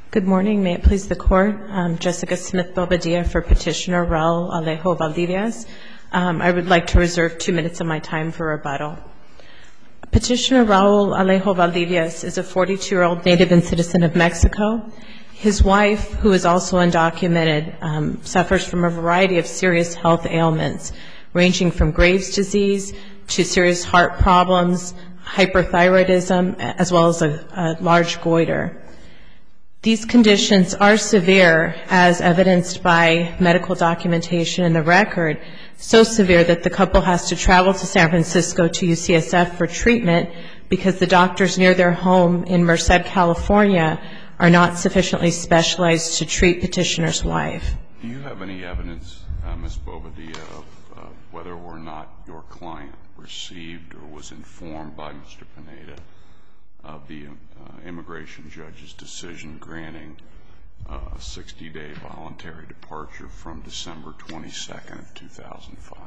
Good morning. May it please the Court. Jessica Smith-Bobadilla for Petitioner Raul Alejo Valdivias. I would like to reserve 2 minutes of my time for rebuttal. Petitioner Raul Alejo Valdivias is a 42-year-old native and citizen of Mexico. His wife, who is also undocumented, suffers from a variety of serious health ailments, ranging from Graves' disease to serious heart problems, hyperthyroidism, as well as a large goiter. These conditions are severe, as evidenced by medical documentation in the record, so severe that the couple has to travel to San Francisco to UCSF for treatment because the doctors near their home in Merced, California, are not sufficiently specialized to treat petitioner's wife. Do you have any evidence, Ms. Bobadilla, of whether or not your client received or was informed by Mr. Pineda of the immigration judge's decision granting a 60-day voluntary departure from December 22nd of 2005?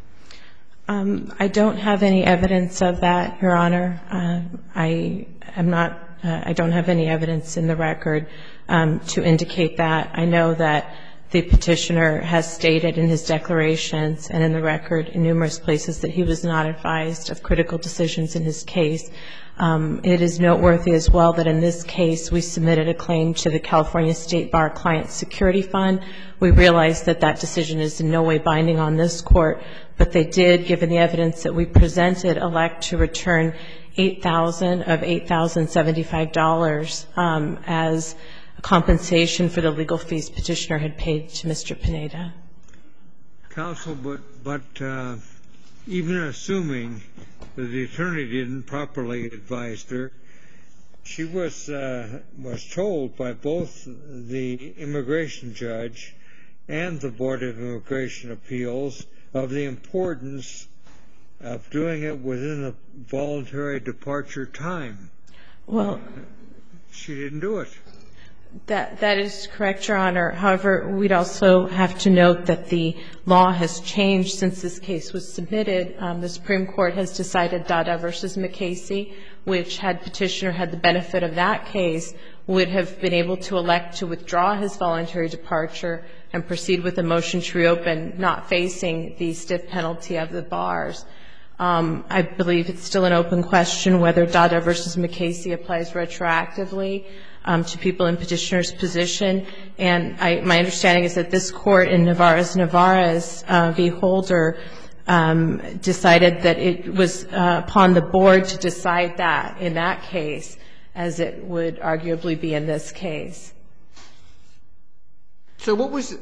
I don't have any evidence of that, Your Honor. I don't have any evidence in the record to indicate that. I know that the petitioner has stated in his declarations and in the record in numerous places that he was not advised of critical decisions in his case. It is noteworthy as well that in this case we submitted a claim to the California State Bar Client Security Fund. We realized that that decision is in no way binding on this court, but they did, given the evidence that we presented, elect to return $8,000 of $8,075 as compensation for the legal fees petitioner had paid to Mr. Pineda. Counsel, but even assuming that the attorney didn't properly advise her, she was told by both the immigration judge and the Board of Immigration Appeals of the importance of doing it within the voluntary departure time. Well, she didn't do it. That is correct, Your Honor. However, we'd also have to note that the law has changed since this case was submitted. The Supreme Court has decided Dada v. McCasey, which had petitioner had the benefit of that case, would have been able to elect to withdraw his voluntary departure and proceed with a motion to reopen, not facing the stiff penalty of the bars. I believe it's still an open question whether Dada v. McCasey applies retroactively to people in petitioner's position. And my understanding is that this court in Navarez v. Holder decided that it was upon the board to decide that in that case, as it would arguably be in this case. So what was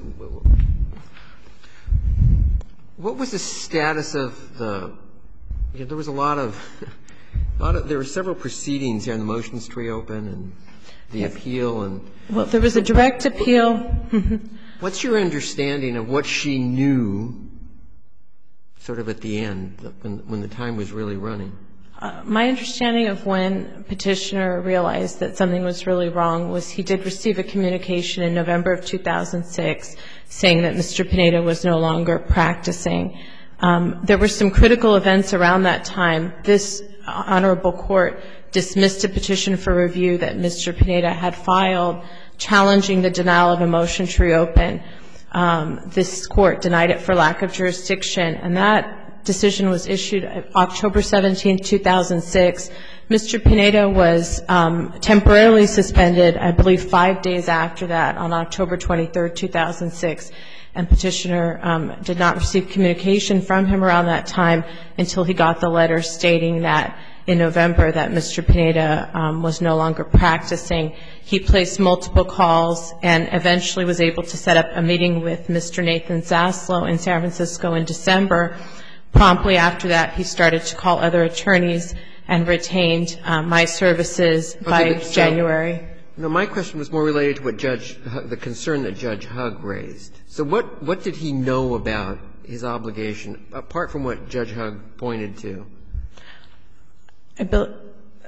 the status of the – there was a lot of there were several proceedings here in the motions to reopen and the appeal and – Well, there was a direct appeal. What's your understanding of what she knew sort of at the end, when the time was really running? My understanding of when petitioner realized that something was really wrong was he did receive a communication in November of 2006 saying that Mr. Pineda was no longer practicing. There were some critical events around that time. This honorable court dismissed a petition for review that Mr. Pineda had filed challenging the denial of a motion to reopen. This court denied it for lack of jurisdiction, and that decision was issued October 17, 2006. Mr. Pineda was temporarily suspended, I believe 5 days after that, on October 23, 2006, and petitioner did not receive communication from him around that time until he got the letter stating that in November that Mr. Pineda was no longer practicing. He placed multiple calls and eventually was able to set up a meeting with Mr. Nathan Zaslow in San Francisco in December. Promptly after that, he started to call other attorneys and retained my services by January. No, my question was more related to what the concern that Judge Hugg raised. So what did he know about his obligation, apart from what Judge Hugg pointed to?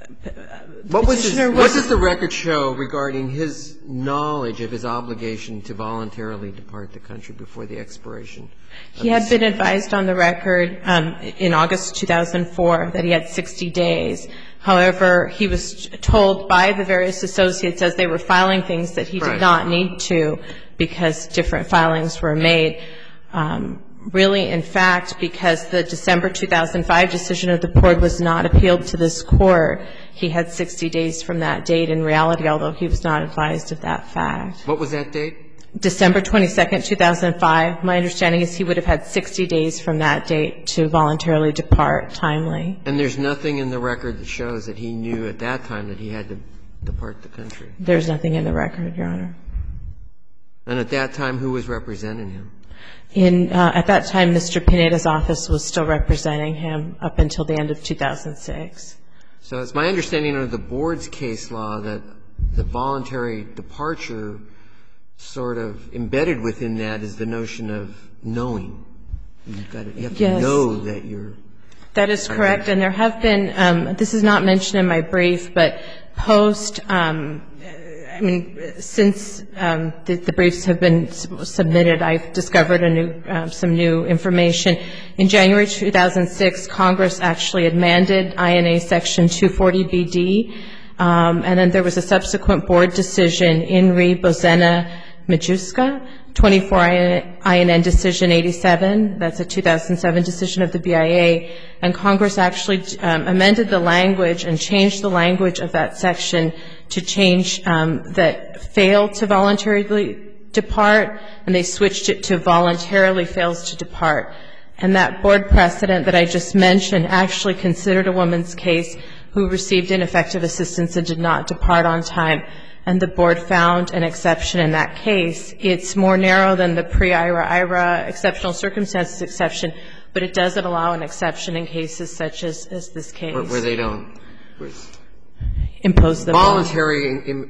What does the record show regarding his knowledge of his obligation to voluntarily depart the country before the expiration? He had been advised on the record in August 2004 that he had 60 days. However, he was told by the various associates as they were filing things that he did not need to because different filings were made. Really, in fact, because the December 2005 decision of the board was not appealed to this court, he had 60 days from that date in reality, although he was not advised of that fact. What was that date? December 22nd, 2005. My understanding is he would have had 60 days from that date to voluntarily depart timely. And there's nothing in the record that shows that he knew at that time that he had to depart the country? There's nothing in the record, Your Honor. And at that time, who was representing him? At that time, Mr. Pineda's office was still representing him up until the end of 2006. So it's my understanding under the board's case law that the voluntary departure sort of embedded within that is the notion of knowing. You have to know that you're. That is correct. And there have been, this is not mentioned in my brief, but since the briefs have been submitted, I've discovered some new information. In January 2006, Congress actually amended INA Section 240BD, and then there was a subsequent board decision in re Bozena Majuska, 24 INN Decision 87. That's a 2007 decision of the BIA. And Congress actually amended the language and changed the language of that section to change that failed to voluntarily depart, and they switched it to voluntarily fails to depart. And that board precedent that I just mentioned actually considered a woman's case who received ineffective assistance and did not depart on time. And the board found an exception in that case. It's more narrow than the pre-IRA exceptional circumstances exception, but it doesn't allow an exception in cases such as this case. Where they don't impose the voluntary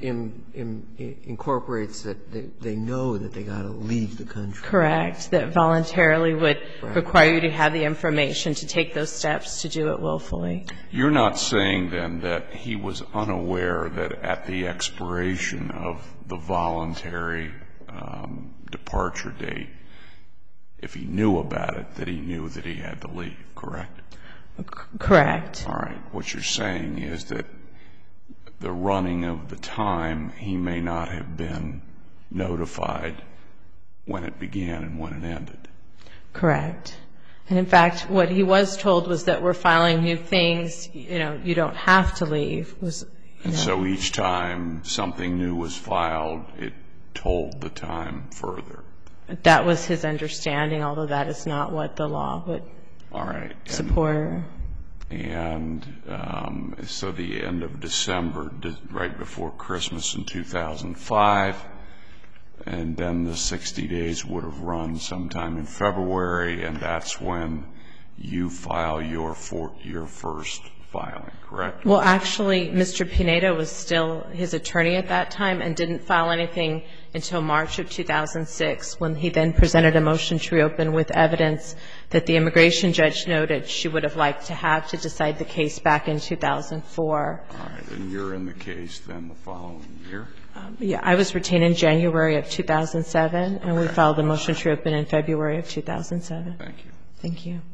incorporates that they know that they got to leave the country. Correct. That voluntarily would require you to have the information to take those steps to do it willfully. You're not saying, then, that he was unaware that at the expiration of the voluntary departure date, if he knew about it, that he knew that he had to leave, correct? Correct. All right. What you're saying is that the running of the time, he may not have been notified when it began and when it ended. Correct. And, in fact, what he was told was that we're filing new things, you don't have to leave. And so each time something new was filed, it told the time further. That was his understanding, although that is not what the law would support. And so the end of December, right before Christmas in 2005, and then the 60 days would have run sometime in February, and that's when you file your first filing, correct? Well, actually, Mr. Pineda was still his attorney at that time and didn't file anything until March of 2006, when he then presented a motion to reopen with evidence that the immigration judge noted she would have liked to have to decide the case back in 2004. All right. And you're in the case then the following year? Yeah. I was retained in January of 2007, and we filed the motion to reopen in February of 2007. Thank you. Thank you.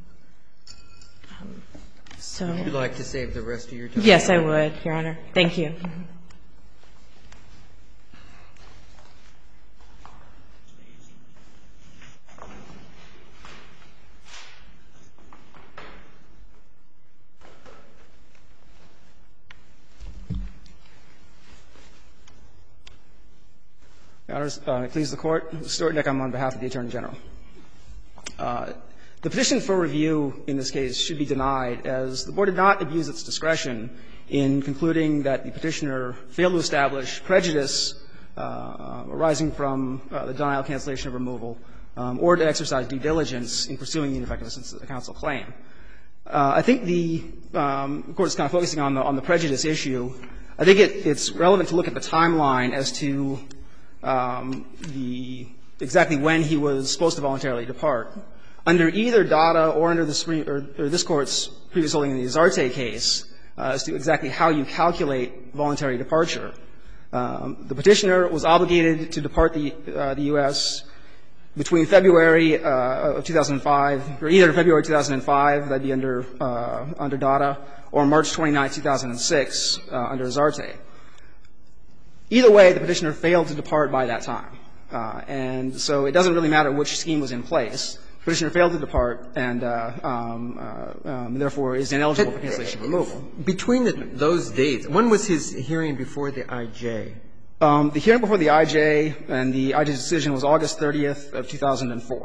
Would you like to save the rest of your time? Yes, I would, Your Honor. Thank you. Your Honors, please the Court. Stuart Nick, I'm on behalf of the Attorney General. The petition for review in this case should be denied, as the Board did not abuse its discretion in concluding that the Petitioner failed to establish prejudice arising from the denial, cancellation of removal, or to exercise due diligence in pursuing the ineffective assistance of the counsel claim. I think the Court is kind of focusing on the prejudice issue. I think it's relevant to look at the timeline as to exactly when he was supposed to voluntarily depart. Under either DADA or under this Court's previous holding in the Azarte case, as to exactly how you calculate voluntary departure. The petitioner was obligated to depart the U.S. between February of 2005, or either February 2005, that'd be under DADA, or March 29, 2006, under Zarte. Either way, the petitioner failed to depart by that time. And so it doesn't really matter which scheme was in place. The petitioner failed to depart and therefore is ineligible for cancellation removal. Between those dates, when was his hearing before the IJ? The hearing before the IJ and the IJ's decision was August 30th of 2004.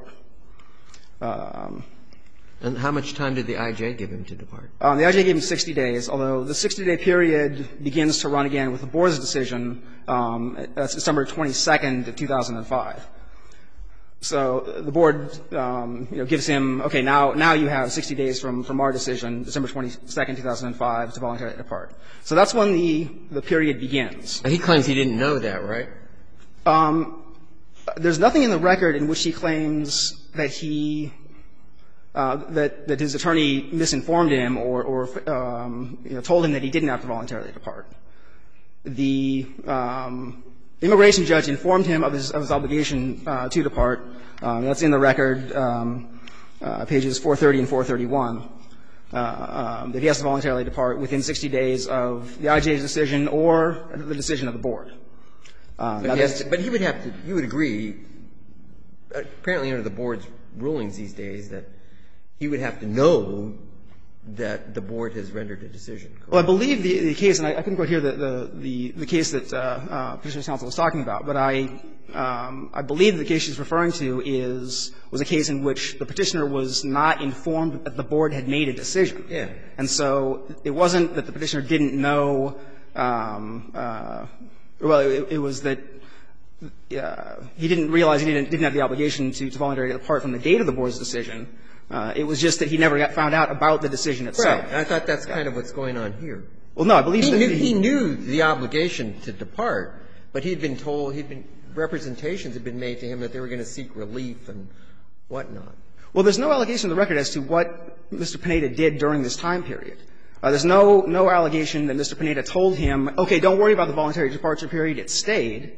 And how much time did the IJ give him to depart? The IJ gave him 60 days, although the 60-day period begins to run again with the board's decision. That's December 22nd of 2005. So the board, gives him, okay, now you have 60 days from our decision, December 22nd, 2005, to voluntarily depart. So that's when the period begins. And he claims he didn't know that, right? There's nothing in the record in which he claims that he that his attorney misinformed him or told him that he didn't have to voluntarily depart. The immigration judge informed him of his obligation to depart. That's in the record, pages 430 and 431, that he has to voluntarily depart within 60 days of the IJ's decision or the decision of the board. But he would have to, you would agree, apparently under the board's rulings these days, that he would have to know that the board has rendered a decision. Correct? Well, I believe the case, and I couldn't quite hear the case that Petitioner's counsel was talking about, but I believe the case she's referring to was a case in which the Petitioner was not informed that the board had made a decision. Yeah. And so it wasn't that the Petitioner didn't know, well, it was that he didn't realize he didn't have the obligation to voluntarily depart from the date of the board's decision. It was just that he never found out about the decision itself. Right. I thought that's kind of what's going on here. Well, no, I believe that he knew the obligation to depart, but he'd been told, representations had been made to him that they were going to seek relief and whatnot. Well, there's no allegation in the record as to what Mr. Pineda did during this time period. There's no allegation that Mr. Pineda told him, okay, don't worry about the voluntary departure period, it stayed.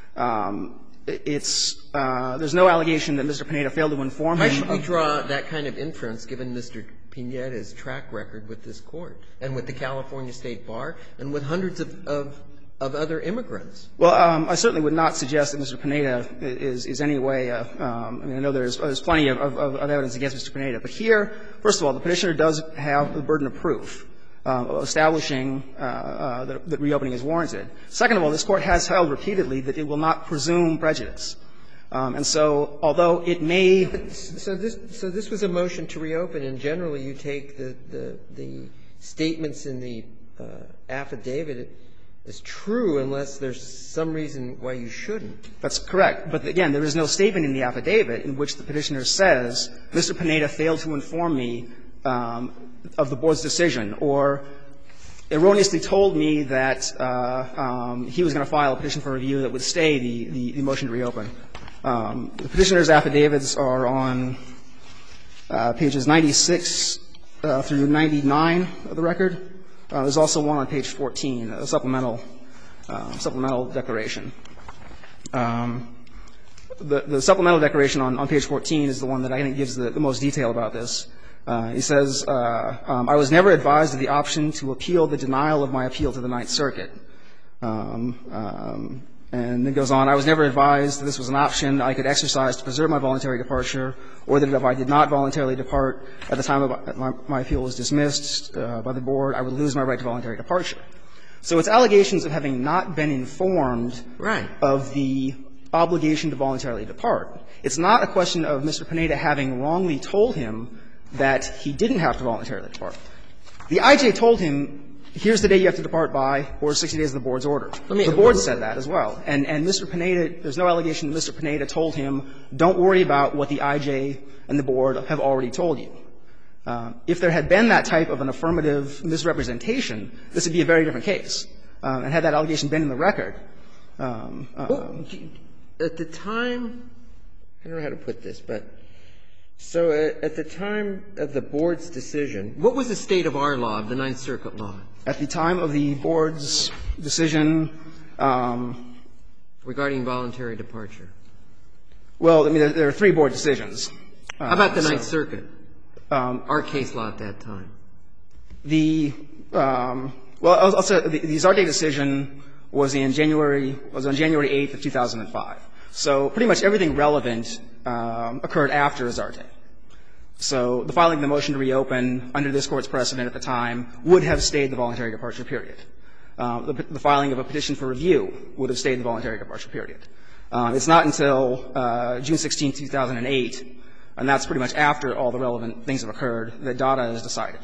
There's no allegation that Mr. Pineda failed to inform him. Why should we draw that kind of inference, given Mr. Pineda's track record with this Court and with the California State Bar and with hundreds of other immigrants? Well, I certainly would not suggest that Mr. Pineda is any way I mean, I know there's plenty of evidence against Mr. Pineda. But here, first of all, the Petitioner does have the burden of proof of establishing that reopening is warranted. Second of all, this Court has held repeatedly that it will not presume prejudice. And so, although it may – So this was a motion to reopen, and generally you take the statements in the affidavit as true unless there's some reason why you shouldn't. That's correct. But again, there is no statement in the affidavit in which the Petitioner says, Mr. Pineda failed to inform me of the board's decision, or erroneously told me that he was going to file a petition for review that would stay the motion to reopen. The Petitioner's affidavits are on pages 96 through 99 of the record. There's also one on page 14, a supplemental declaration. The supplemental declaration on page 14 is the one that I think gives the most detail about this. He says, I was never advised of the option to appeal the denial of my appeal to the Ninth Circuit. And it goes on, I was never advised that this was an option I could exercise to preserve my voluntary departure, or that if I did not voluntarily depart at the time of my appeal was dismissed by the board, I would lose my right to voluntary departure. So it's allegations of having not been informed of the obligation to voluntarily depart. It's not a question of Mr. Pineda having wrongly told him that he didn't have to voluntarily depart. The I.J. told him, here's the day you have to depart by, or 60 days of the board's order. The board said that as well. And Mr. Pineda, there's no allegation that Mr. Pineda told him, don't worry about what the I.J. and the board have already told you. If there had been that type of an affirmative misrepresentation, this would be a very different case. And had that allegation been in the record. At the time, I don't know how to put this, but So at the time of the board's decision, what was the state of our law, of the Ninth Circuit law? At the time of the board's decision, regarding voluntary departure. well, I mean, there are 3 board decisions. How about the Ninth Circuit? Our case law at that time. Well, I'll say the Zarte decision was on January 8th of 2005. So pretty much everything relevant occurred after Zarte. So the filing of the motion to reopen under this Court's precedent at the time would have stayed the voluntary departure period. The filing of a petition for review would have stayed the voluntary departure period. It's not until June 16, 2008, and that's pretty much after all the relevant things have occurred, that DADA is decided.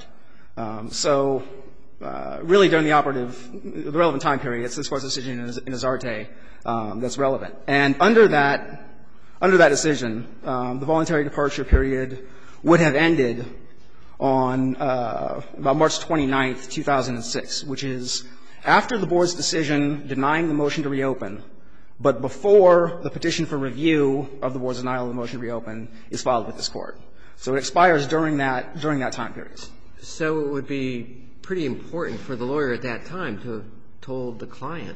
So really during the relevant time period, it's this Court's decision in Zarte that's relevant. And under that decision, the voluntary departure period would have ended on about March 29th, 2006, which is after the board's decision denying the motion to reopen, but before the petition for review of the board's denial of the motion to reopen is filed with this Court. So it expires during that time period. So it would be pretty important for the lawyer at that time to have told the client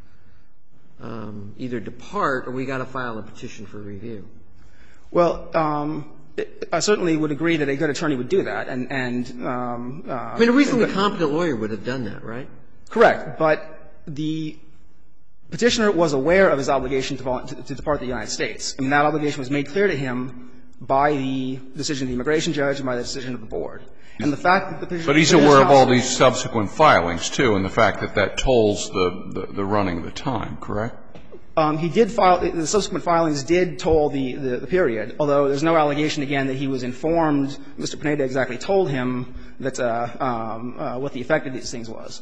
either depart or we got to file a petition for review. Well, I certainly would agree that a good attorney would do that. I mean, a reasonably competent lawyer would have done that, right? Correct. But the Petitioner was aware of his obligation to depart the United States. I mean, that obligation was made clear to him by the decision of the immigration judge and by the decision of the board. And the fact that the Petitioner But he's aware of all these subsequent filings, too, and the fact that that tolls the running of the time, correct? He did file – the subsequent filings did toll the period, although there's no allegation, again, that he was informed, Mr. Pineda exactly told him that what the effect of these things was.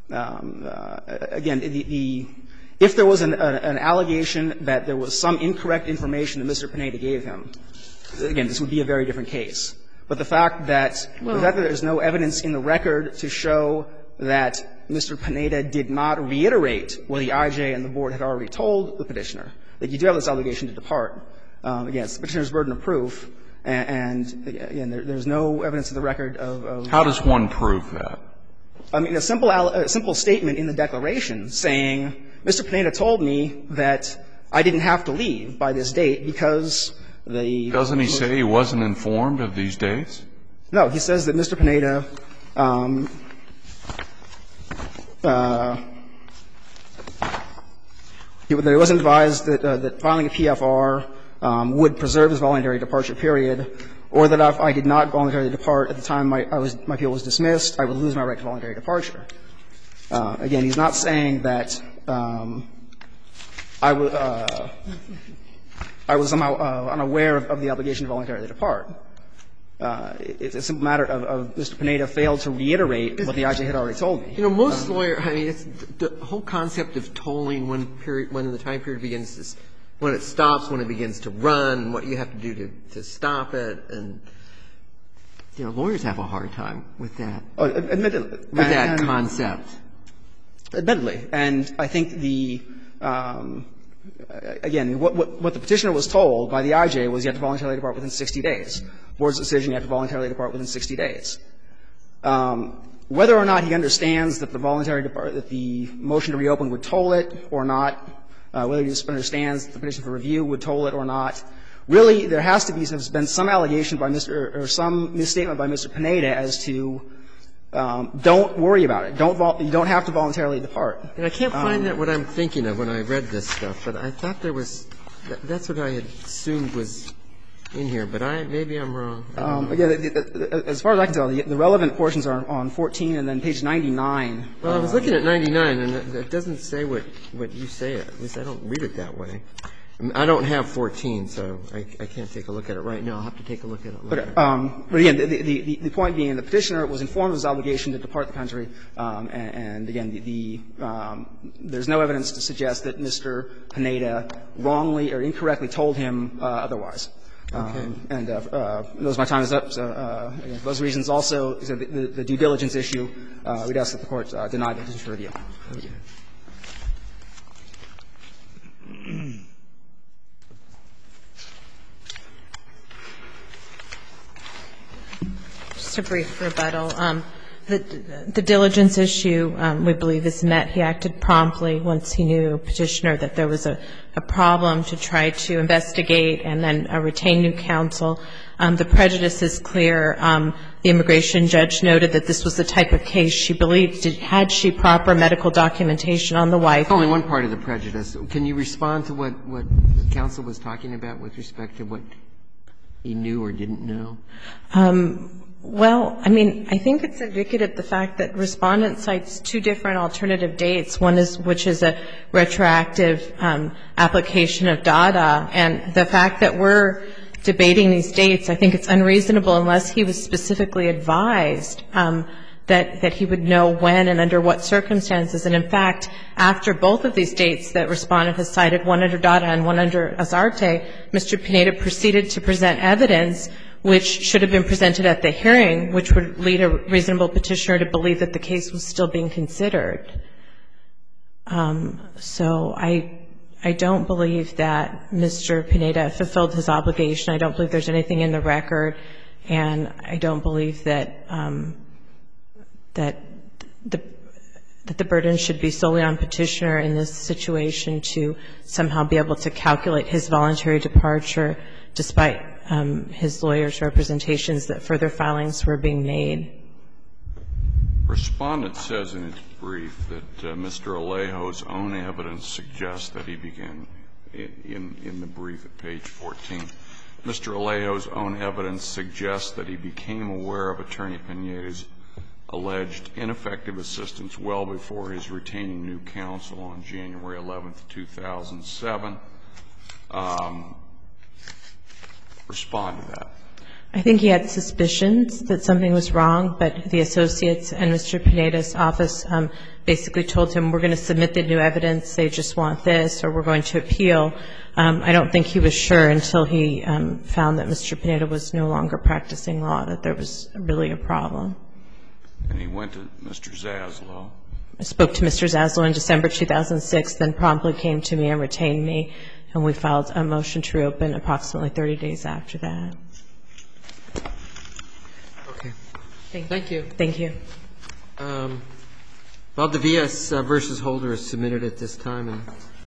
Again, if there was an allegation that there was some incorrect information that Mr. Pineda gave him, again, this would be a very different case. But the fact that there's no evidence in the record to show that Mr. Pineda did not reiterate what the IJ and the board had already told the Petitioner, that you do have this obligation to depart, again, it's the Petitioner's burden of proof, and again, there's no evidence in the record of – How does one prove that? I mean, a simple statement in the declaration saying, Mr. Pineda told me that I didn't have to leave by this date because the – Doesn't he say he wasn't informed of these dates? No. He says that Mr. Pineda he wasn't advised that filing a PFR would preserve his voluntary departure period, or that if I did not voluntarily depart at the time my appeal was dismissed, I would lose my right to voluntary departure. Again, he's not saying that I was somehow unaware of the obligation to voluntarily depart. It's a simple matter of Mr. Pineda failed to reiterate what the IJ had already told me. You know, most lawyers – I mean, it's the whole concept of tolling when the time period begins to – when it stops, when it begins to run, what you have to do to stop it, and, you know, lawyers have a hard time with that. Admittedly. With that concept. Admittedly. And I think the again, what the Petitioner was told by the IJ was you have to voluntarily depart within 60 days. Board's decision, you have to voluntarily depart within 60 days. Whether or not he understands that the voluntary depart – that the motion to reopen would toll it or not, whether he understands that the petition for review would toll it or not, really there has to be some allegation by Mr. – or some misstatement by Mr. Pineda as to don't worry about it. You don't have to voluntarily depart. And I can't find that what I'm thinking of when I read this stuff, but I thought there was – that's what I had assumed was in here, but maybe I'm wrong. Again, as far as I can tell, the relevant portions are on 14 and then page 99. Well, I was looking at 99, and it doesn't say what you say. At least I don't read it that way. I don't have 14, so I can't take a look at it right now. I'll have to take a look at it later. But again, the point being the Petitioner was informed of his obligation to depart the country, and again, there's no evidence to suggest that Mr. Pineda wrongly or incorrectly told him otherwise. Okay. And my time is up. So again, for those reasons also, the due diligence issue, we'd ask that the Court deny the petition for review. Thank you. Just a brief rebuttal. The diligence issue, we believe, is met. He acted promptly once he knew, Petitioner, that there was a problem to try to investigate and then retain new counsel. The prejudice is clear. The immigration judge noted that this was the type of case she believed had she proper medical documentation on the wife. Only one part of the prejudice. Can you respond to what counsel was talking about with respect to what he knew or didn't know? Well, I mean, I think it's indicative of the fact that Respondent cites two different alternative dates, which is a retroactive application of DADA, and the fact that we're debating these dates, I think it's unreasonable unless he was specifically advised that he would know when and under what circumstances. And in fact, after both of these dates that Respondent has cited, one under DADA and one under Azarte, Mr. Pineda proceeded to present evidence which should have been presented at the hearing, which would lead a reasonable petitioner to believe that the case was still being considered. So I don't believe that Mr. Pineda fulfilled his obligation. I don't believe there's anything in the record, and I don't believe that the burden should be solely on Petitioner in this situation to somehow be able to calculate his voluntary departure despite his lawyer's representations that further filings were being made. Respondent says in its brief that Mr. Alejo's own evidence suggests that he began in the brief at page 14. Mr. Alejo's own evidence suggests that he became aware of Attorney Pineda's alleged ineffective assistance well before his retaining new counsel on January 11th, 2007. Respond to that. I think he had suspicions that something was wrong, but the associates and Mr. Pineda's office basically told him, we're going to submit the new evidence, they just want this, or we're going to appeal. I don't think he was sure until he found that Mr. Pineda was no longer practicing law, that there was really a problem. And he went to Mr. Zaslow. I spoke to Mr. Zaslow in December 2006, then promptly came to me and retained me, and we filed a motion to reopen approximately 30 days after that. Okay. Thank you. Thank you. Valdivias v. Holder is submitted at this time.